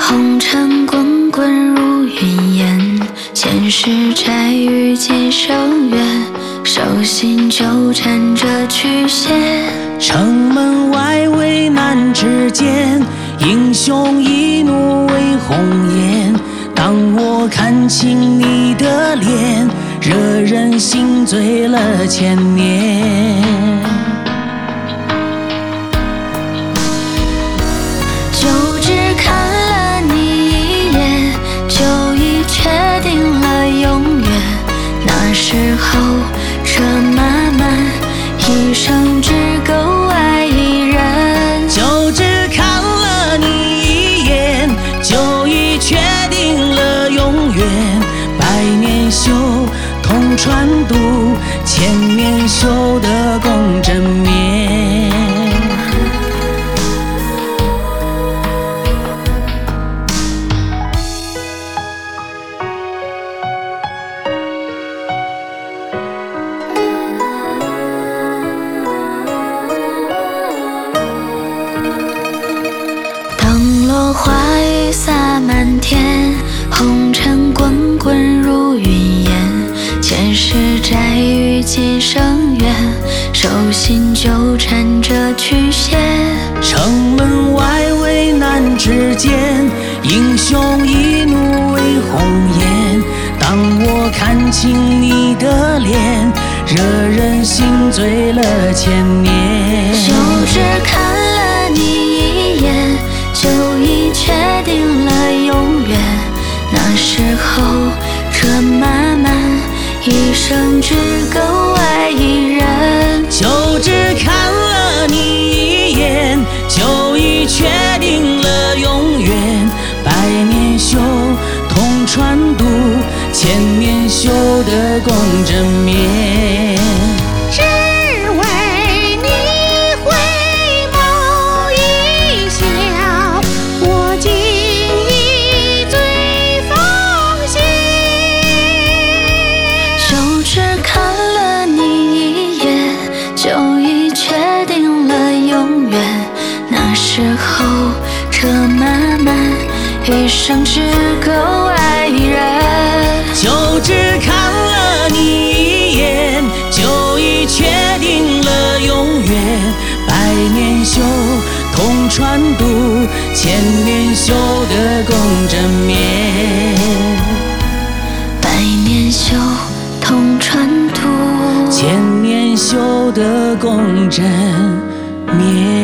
红尘滚滚如云烟，前世债与今生缘，手心纠缠着曲线。 城门外危难之间，英雄一怒为红颜。当我看清你的脸，惹人心醉了千年。 就只看了你一眼，就已确定了永远。那时候车马漫，一生只够爱一人。 就只看了你一眼，就已确定了永远。百年修同船渡，千年修得共枕眠。 落花雨洒满天，红尘滚滚如云烟。前世债与今生缘，手心纠缠着曲线。 城门外危难之间，英雄一怒为红颜。当我看清你的脸，惹人心醉了千年。 就只看了你一眼，就已确定了永远。那时候车马漫，一生只够爱一人。 就只看了你一眼，就已确定了永远。百年修同船渡，千年修得共枕眠。 只看了你一眼，就已确定了永远。那时候车马漫，一生只够爱一人。 就只看了你一眼，就已确定了永远。百年修同船渡，千年修得共枕眠。 百年修同船渡， 千年修得共枕眠。